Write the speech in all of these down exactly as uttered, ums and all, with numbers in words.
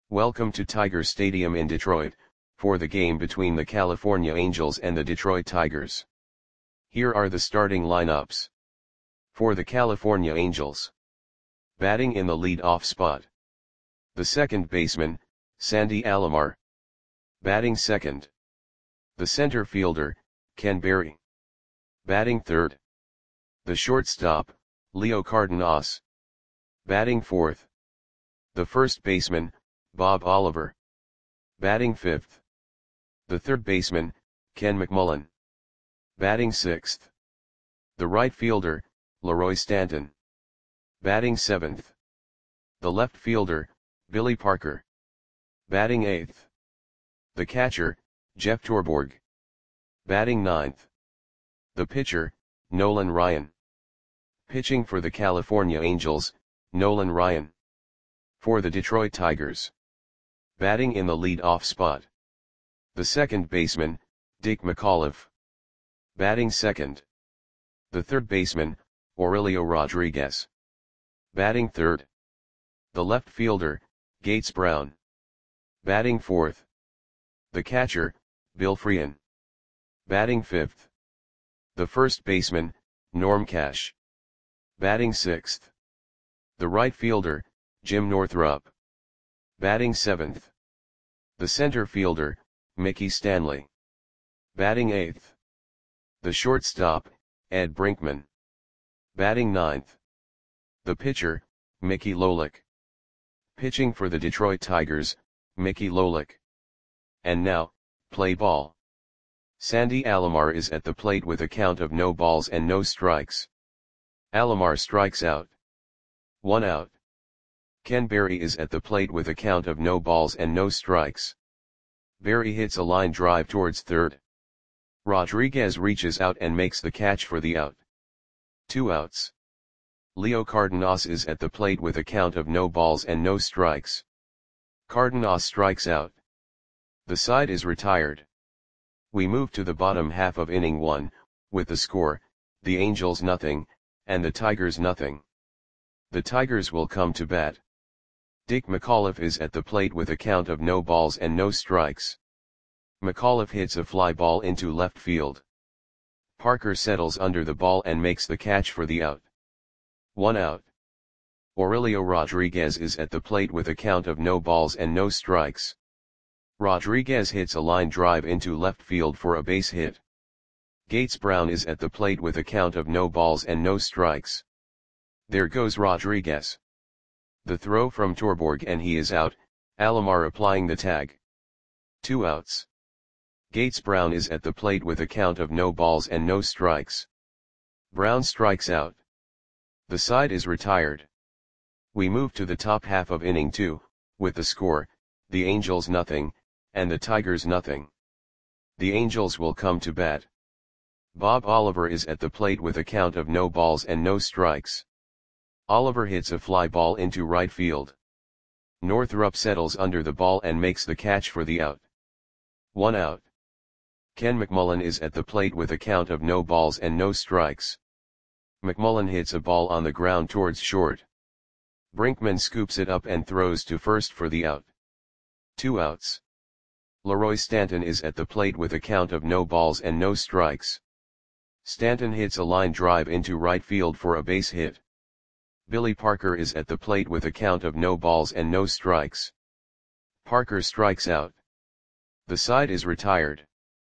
Welcome to Tiger Stadium in Detroit, for the game between the California Angels and the Detroit Tigers. Here are the starting lineups. For the California Angels. Batting in the lead-off spot. The second baseman, Sandy Alomar. Batting second. The center fielder, Ken Berry. Batting third. The shortstop, Leo Cardenas. Batting fourth. The first baseman, Bob Oliver. Batting fifth. The third baseman, Ken McMullen. Batting sixth. The right fielder, Leroy Stanton. Batting seventh. The left fielder, Billy Parker. Batting eighth. The catcher, Jeff Torborg. Batting ninth. The pitcher, Nolan Ryan. Pitching for the California Angels, Nolan Ryan. For the Detroit Tigers. Batting in the lead-off spot. The second baseman, Dick McAuliffe. Batting second. The third baseman, Aurelio Rodriguez. Batting third. The left fielder, Gates Brown. Batting fourth. The catcher, Bill Freehan. Batting fifth. The first baseman, Norm Cash. Batting sixth. The right fielder, Jim Northrup. Batting seventh. The center fielder, Mickey Stanley. Batting eighth. The shortstop, Ed Brinkman. Batting ninth. The pitcher, Mickey Lolich. Pitching for the Detroit Tigers, Mickey Lolich. And now, play ball. Sandy Alomar is at the plate with a count of no balls and no strikes. Alomar strikes out. One out. Ken Berry is at the plate with a count of no balls and no strikes. Berry hits a line drive towards third. Rodriguez reaches out and makes the catch for the out. Two outs. Leo Cardenas is at the plate with a count of no balls and no strikes. Cardenas strikes out. The side is retired. We move to the bottom half of inning one, with the score, the Angels nothing, and the Tigers nothing. The Tigers will come to bat. Dick McAuliffe is at the plate with a count of no balls and no strikes. McAuliffe hits a fly ball into left field. Parker settles under the ball and makes the catch for the out. One out. Aurelio Rodriguez is at the plate with a count of no balls and no strikes. Rodriguez hits a line drive into left field for a base hit. Gates Brown is at the plate with a count of no balls and no strikes. There goes Rodriguez. The throw from Torborg and he is out, Alomar applying the tag. Two outs. Gates Brown is at the plate with a count of no balls and no strikes. Brown strikes out. The side is retired. We move to the top half of inning two, with the score, the Angels nothing, and the Tigers nothing. The Angels will come to bat. Bob Oliver is at the plate with a count of no balls and no strikes. Oliver hits a fly ball into right field. Northrup settles under the ball and makes the catch for the out. One out. Ken McMullen is at the plate with a count of no balls and no strikes. McMullen hits a ball on the ground towards short. Brinkman scoops it up and throws to first for the out. Two outs. Leroy Stanton is at the plate with a count of no balls and no strikes. Stanton hits a line drive into right field for a base hit. Billy Parker is at the plate with a count of no balls and no strikes. Parker strikes out. The side is retired.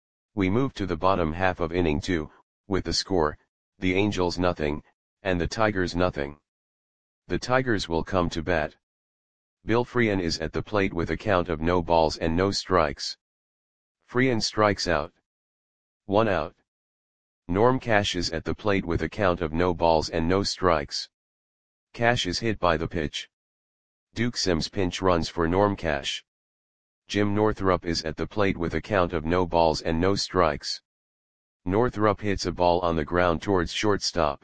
We move to the bottom half of inning two, with the score, the Angels nothing, and the Tigers nothing. The Tigers will come to bat. Bill Freehan is at the plate with a count of no balls and no strikes. Freehan strikes out. One out. Norm Cash is at the plate with a count of no balls and no strikes. Cash is hit by the pitch. Duke Sims pinch runs for Norm Cash. Jim Northrup is at the plate with a count of no balls and no strikes. Northrup hits a ball on the ground towards shortstop.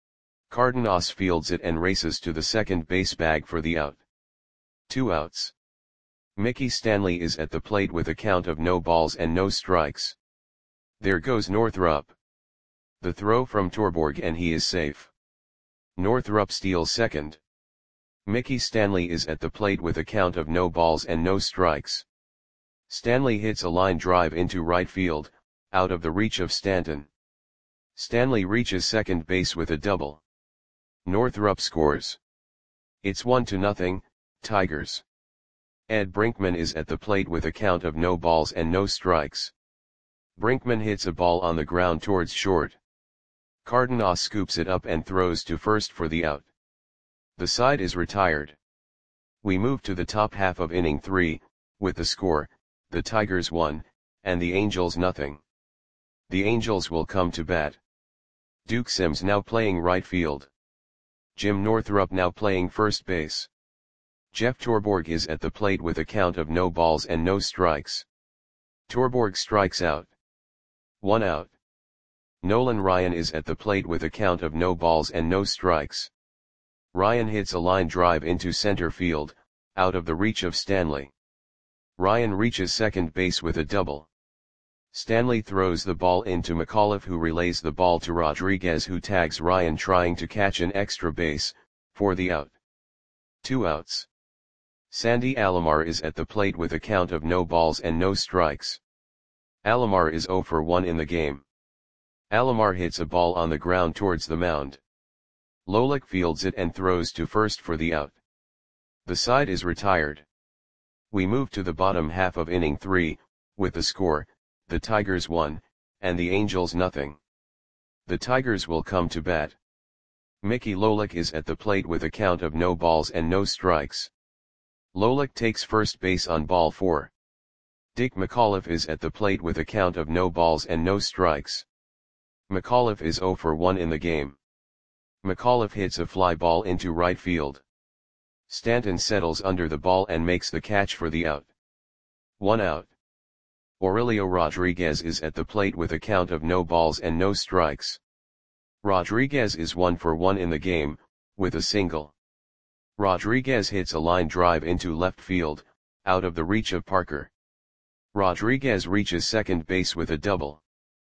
Cardenas fields it and races to the second base bag for the out. Two outs. Mickey Stanley is at the plate with a count of no balls and no strikes. There goes Northrup. The throw from Torborg and he is safe. Northrup steals second. Mickey Stanley is at the plate with a count of no balls and no strikes. Stanley hits a line drive into right field, out of the reach of Stanton. Stanley reaches second base with a double. Northrup scores. It's one to nothing, Tigers. Ed Brinkman is at the plate with a count of no balls and no strikes. Brinkman hits a ball on the ground towards short. Cardenas scoops it up and throws to first for the out. The side is retired. We move to the top half of inning three, with the score, the Tigers one, and the Angels nothing. The Angels will come to bat. Duke Sims now playing right field. Jim Northrup now playing first base. Jeff Torborg is at the plate with a count of no balls and no strikes. Torborg strikes out. One out. Nolan Ryan is at the plate with a count of no balls and no strikes. Ryan hits a line drive into center field, out of the reach of Stanley. Ryan reaches second base with a double. Stanley throws the ball into McAuliffe, who relays the ball to Rodriguez, who tags Ryan trying to catch an extra base, for the out. Two outs. Sandy Alomar is at the plate with a count of no balls and no strikes. Alomar is oh for one in the game. Alomar hits a ball on the ground towards the mound. Lolich fields it and throws to first for the out. The side is retired. We move to the bottom half of inning three, with the score, the Tigers one, and the Angels nothing. The Tigers will come to bat. Mickey Lolich is at the plate with a count of no balls and no strikes. Lolich takes first base on ball four. Dick McAuliffe is at the plate with a count of no balls and no strikes. McAuliffe is oh for one in the game. McAuliffe hits a fly ball into right field. Stanton settles under the ball and makes the catch for the out. One out. Aurelio Rodriguez is at the plate with a count of no balls and no strikes. Rodriguez is one for one in the game, with a single. Rodriguez hits a line drive into left field, out of the reach of Parker. Rodriguez reaches second base with a double.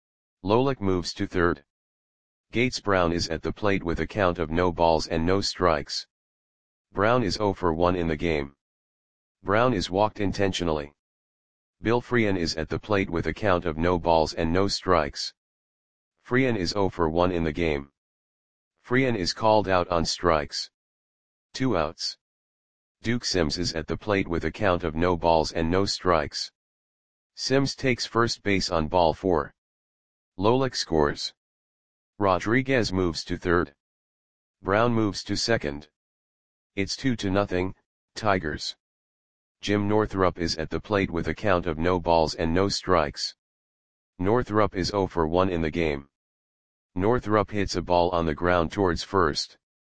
Lolich moves to third. Gates Brown is at the plate with a count of no balls and no strikes. Brown is oh for one in the game. Brown is walked intentionally. Bill Freehan is at the plate with a count of no balls and no strikes. Freehan is oh for one in the game. Freehan is called out on strikes. Two outs. Duke Sims is at the plate with a count of no balls and no strikes. Sims takes first base on ball four. Lolich scores. Rodriguez moves to third. Brown moves to second. It's two to nothing, Tigers. Jim Northrup is at the plate with a count of no balls and no strikes. Northrup is oh for one in the game. Northrup hits a ball on the ground towards first.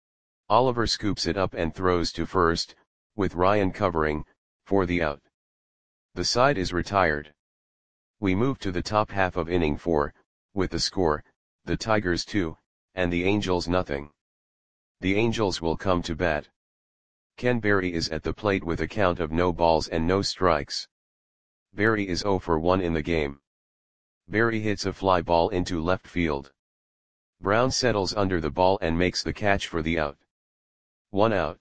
Oliver scoops it up and throws to first, with Ryan covering, for the out. The side is retired. We move to the top half of inning four, with the score, the Tigers two, and the Angels nothing. The Angels will come to bat. Ken Berry is at the plate with a count of no balls and no strikes. Berry is oh for one in the game. Berry hits a fly ball into left field. Brown settles under the ball and makes the catch for the out. One out.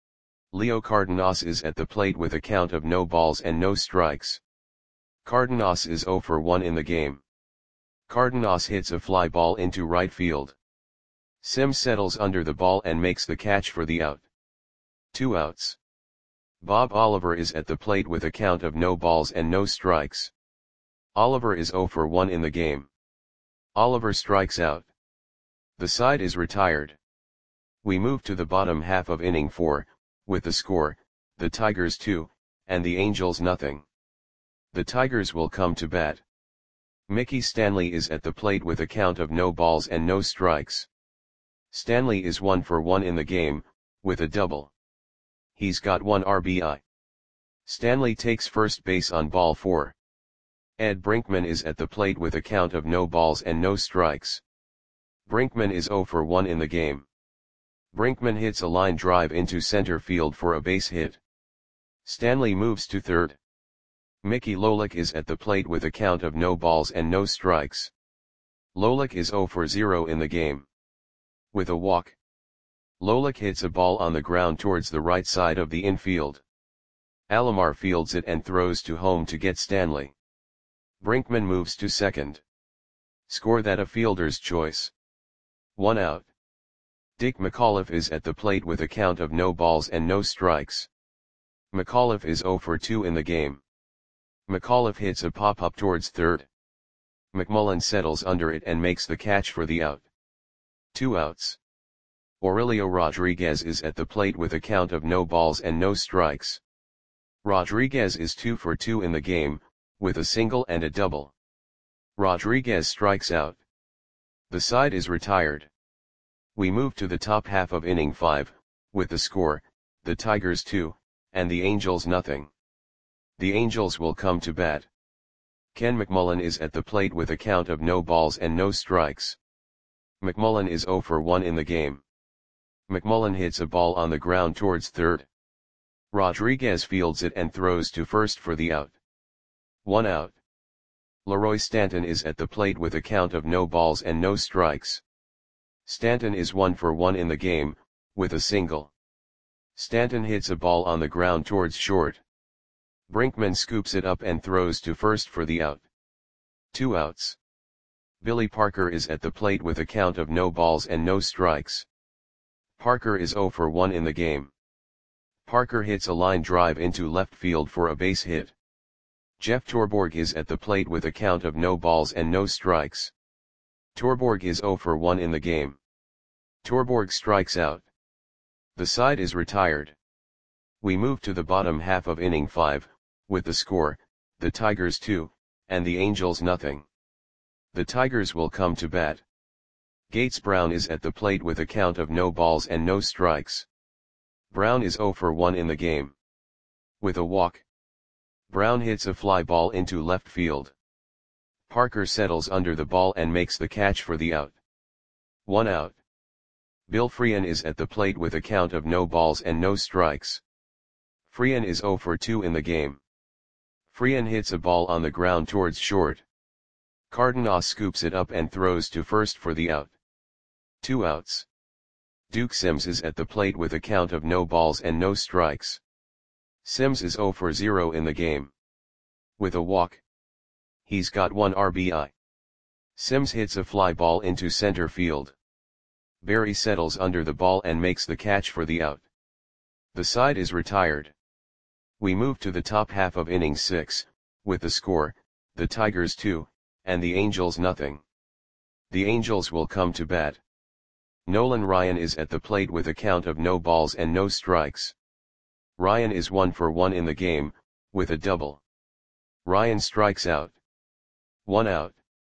Leo Cardenas is at the plate with a count of no balls and no strikes. Cardenas is oh for one in the game. Cardenas hits a fly ball into right field. Sims settles under the ball and makes the catch for the out. Two outs. Bob Oliver is at the plate with a count of no balls and no strikes. Oliver is oh for one in the game. Oliver strikes out. The side is retired. We move to the bottom half of inning four, with the score, the Tigers two, and the Angels nothing. The Tigers will come to bat. Mickey Stanley is at the plate with a count of no balls and no strikes. Stanley is one for one in the game, with a double. He's got one R B I. Stanley takes first base on ball four. Ed Brinkman is at the plate with a count of no balls and no strikes. Brinkman is oh for one in the game. Brinkman hits a line drive into center field for a base hit. Stanley moves to third. Mickey Lolich is at the plate with a count of no balls and no strikes. Lolich is oh for zero in the game. With a walk. Lolik hits a ball on the ground towards the right side of the infield. Alomar fields it and throws to home to get Stanley. Brinkman moves to second. Score that a fielder's choice. One out. Dick McAuliffe is at the plate with a count of no balls and no strikes. McAuliffe is zero for two in the game. McAuliffe hits a pop-up towards third. McMullen settles under it and makes the catch for the out. Two outs. Aurelio Rodriguez is at the plate with a count of no balls and no strikes. Rodriguez is two for two in the game, with a single and a double. Rodriguez strikes out. The side is retired. We move to the top half of inning five, with the score, the Tigers two, and the Angels nothing. The Angels will come to bat. Ken McMullen is at the plate with a count of no balls and no strikes. McMullen is zero for one in the game. McMullen hits a ball on the ground towards third. Rodriguez fields it and throws to first for the out. One out. Leroy Stanton is at the plate with a count of no balls and no strikes. Stanton is one for one in the game, with a single. Stanton hits a ball on the ground towards short. Brinkman scoops it up and throws to first for the out. Two outs. Billy Parker is at the plate with a count of no balls and no strikes. Parker is zero for one in the game. Parker hits a line drive into left field for a base hit. Jeff Torborg is at the plate with a count of no balls and no strikes. Torborg is zero for one in the game. Torborg strikes out. The side is retired. We move to the bottom half of inning five, with the score, the Tigers two, and the Angels nothing. The Tigers will come to bat. Gates Brown is at the plate with a count of no balls and no strikes. Brown is zero for one in the game. With a walk, Brown hits a fly ball into left field. Parker settles under the ball and makes the catch for the out. One out. Bill Freehan is at the plate with a count of no balls and no strikes. Freehan is zero for two in the game. Freehan hits a ball on the ground towards short. Cardenas scoops it up and throws to first for the out. Two outs. Duke Sims is at the plate with a count of no balls and no strikes. Sims is zero for zero in the game. With a walk, he's got one R B I. Sims hits a fly ball into center field. Berry settles under the ball and makes the catch for the out. The side is retired. We move to the top half of inning six, with the score, the Tigers two, and the Angels nothing. The Angels will come to bat. Nolan Ryan is at the plate with a count of no balls and no strikes. Ryan is one for one in the game, with a double. Ryan strikes out. One out.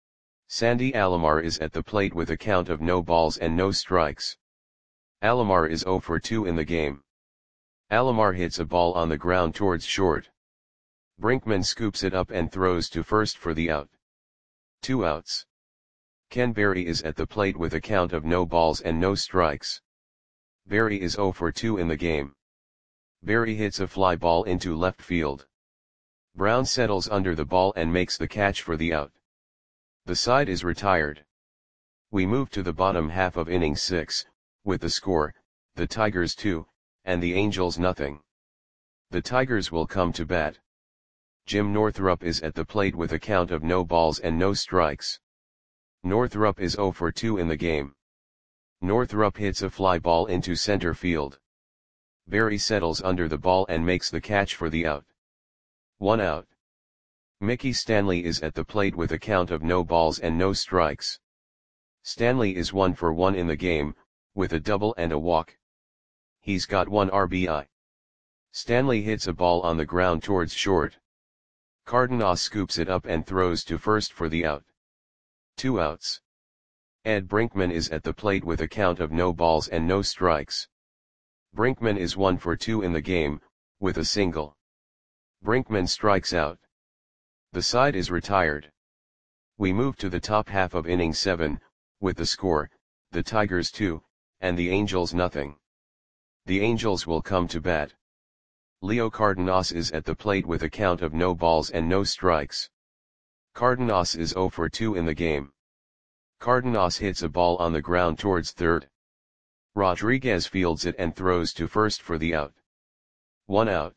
Sandy Alomar is at the plate with a count of no balls and no strikes. Alomar is zero for two in the game. Alomar hits a ball on the ground towards short. Brinkman scoops it up and throws to first for the out. Two outs. Ken Berry is at the plate with a count of no balls and no strikes. Berry is zero for two in the game. Berry hits a fly ball into left field. Brown settles under the ball and makes the catch for the out. The side is retired. We move to the bottom half of inning six, with the score, the Tigers two, and the Angels nothing. The Tigers will come to bat. Jim Northrup is at the plate with a count of no balls and no strikes. Northrup is zero for two in the game. Northrup hits a fly ball into center field. Berry settles under the ball and makes the catch for the out. One out. Mickey Stanley is at the plate with a count of no balls and no strikes. Stanley is one for one in the game, with a double and a walk. He's got one R B I. Stanley hits a ball on the ground towards short. Cardenas scoops it up and throws to first for the out. Two outs. Ed Brinkman is at the plate with a count of no balls and no strikes. Brinkman is one for two in the game, with a single. Brinkman strikes out. The side is retired. We move to the top half of inning seven, with the score, the Tigers two, and the Angels nothing. The Angels will come to bat. Leo Cardenas is at the plate with a count of no balls and no strikes. Cardenas is zero for two in the game. Cardenas hits a ball on the ground towards third. Rodriguez fields it and throws to first for the out. One out.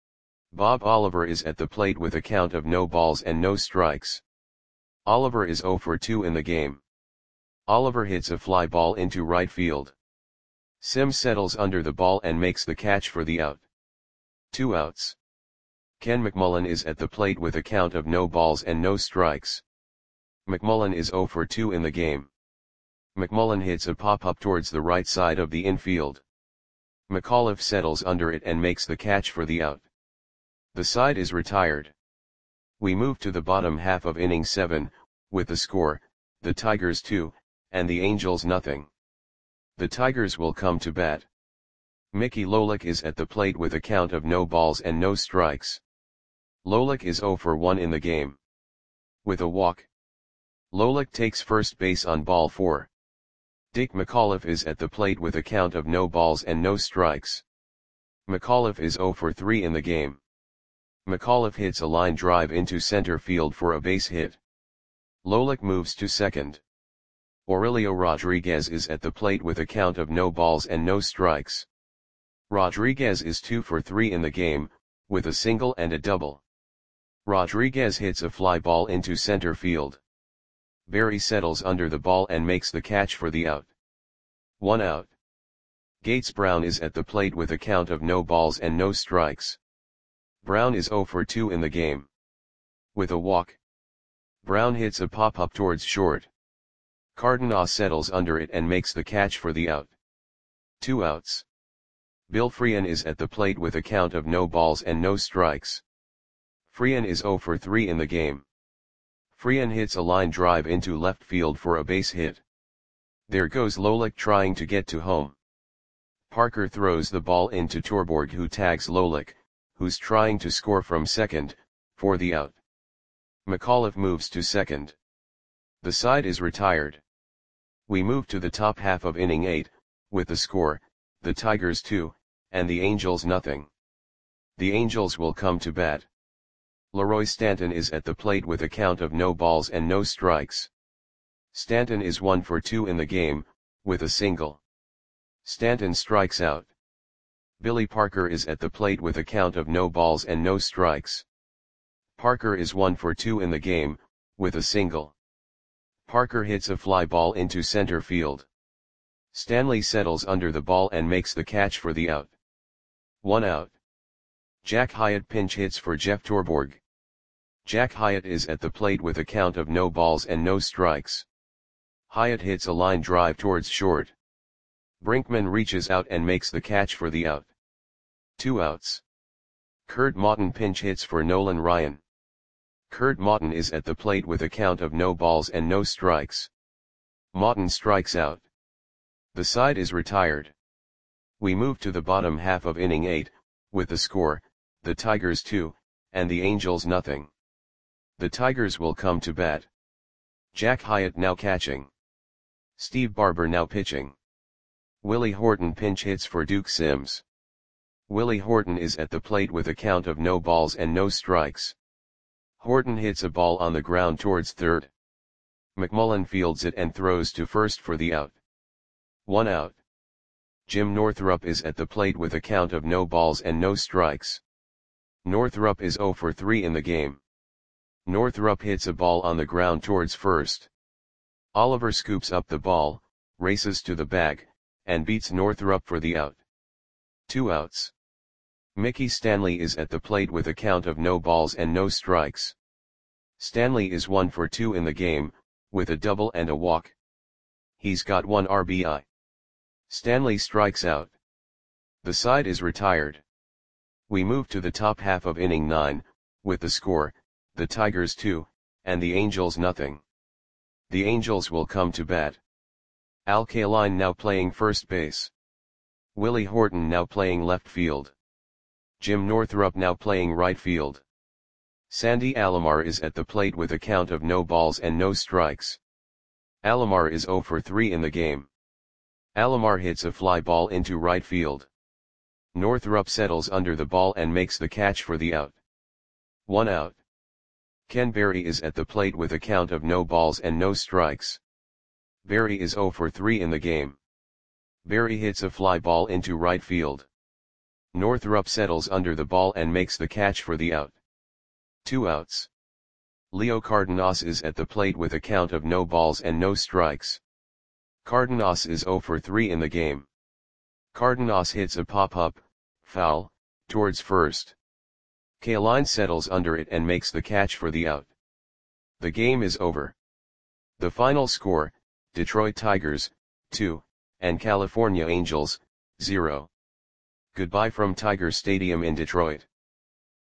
Bob Oliver is at the plate with a count of no balls and no strikes. Oliver is oh for two in the game. Oliver hits a fly ball into right field. Sims settles under the ball and makes the catch for the out. Two outs. Ken McMullen is at the plate with a count of no balls and no strikes. McMullen is oh for two in the game. McMullen hits a pop-up towards the right side of the infield. McAuliffe settles under it and makes the catch for the out. The side is retired. We move to the bottom half of inning seven, with the score, the Tigers two, and the Angels nothing. The Tigers will come to bat. Mickey Lolich is at the plate with a count of no balls and no strikes. Lolich is oh for one in the game. With a walk. Lolich takes first base on ball four. Dick McAuliffe is at the plate with a count of no balls and no strikes. McAuliffe is oh for three in the game. McAuliffe hits a line drive into center field for a base hit. Lolich moves to second. Aurelio Rodriguez is at the plate with a count of no balls and no strikes. Rodriguez is two for three in the game, with a single and a double. Rodriguez hits a fly ball into center field. Barry settles under the ball and makes the catch for the out. One out. Gates Brown is at the plate with a count of no balls and no strikes. Brown is oh for two in the game. With a walk. Brown hits a pop-up towards short. Cardenas settles under it and makes the catch for the out. Two outs. Bill Freehan is at the plate with a count of no balls and no strikes. Freehan is oh for three in the game. Freehan hits a line drive into left field for a base hit. There goes Lolich trying to get to home. Parker throws the ball into Torborg, who tags Lolich, who's trying to score from second, for the out. McAuliffe moves to second. The side is retired. We move to the top half of inning eight, with the score, the Tigers two, and the Angels nothing. The Angels will come to bat. Leroy Stanton is at the plate with a count of no balls and no strikes. Stanton is one for two in the game, with a single. Stanton strikes out. Billy Parker is at the plate with a count of no balls and no strikes. Parker is one for two in the game, with a single. Parker hits a fly ball into center field. Stanley settles under the ball and makes the catch for the out. One out. Jack Hyatt pinch hits for Jeff Torborg. Jack Hyatt is at the plate with a count of no balls and no strikes. Hyatt hits a line drive towards short. Brinkman reaches out and makes the catch for the out. Two outs. Kurt Maughton pinch hits for Nolan Ryan. Kurt Maughton is at the plate with a count of no balls and no strikes. Maughton strikes out. The side is retired. We move to the bottom half of inning eight, with the score, the Tigers two, and the Angels nothing. The Tigers will come to bat. Jack Hyatt now catching. Steve Barber now pitching. Willie Horton pinch hits for Duke Sims. Willie Horton is at the plate with a count of no balls and no strikes. Horton hits a ball on the ground towards third. McMullen fields it and throws to first for the out. One out. Jim Northrup is at the plate with a count of no balls and no strikes. Northrup is oh for three in the game. Northrup hits a ball on the ground towards first. Oliver scoops up the ball, races to the bag, and beats Northrup for the out. Two outs. Mickey Stanley is at the plate with a count of no balls and no strikes. Stanley is one for two in the game, with a double and a walk. He's got one R B I. Stanley strikes out. The side is retired. We move to the top half of inning nine, with the score, the Tigers two, and the Angels nothing. The Angels will come to bat. Al Kaline now playing first base. Willie Horton now playing left field. Jim Northrup now playing right field. Sandy Alomar is at the plate with a count of no balls and no strikes. Alomar is oh for three in the game. Alomar hits a fly ball into right field. Northrup settles under the ball and makes the catch for the out. One out. Ken Berry is at the plate with a count of no balls and no strikes. Berry is oh for three in the game. Barry hits a fly ball into right field. Northrup settles under the ball and makes the catch for the out. Two outs. Leo Cardenas is at the plate with a count of no balls and no strikes. Cardenas is zero for three in the game. Cardenas hits a pop-up, foul, towards first. Kaline settles under it and makes the catch for the out. The game is over. The final score, Detroit Tigers, two, and California Angels, zero. Goodbye from Tiger Stadium in Detroit.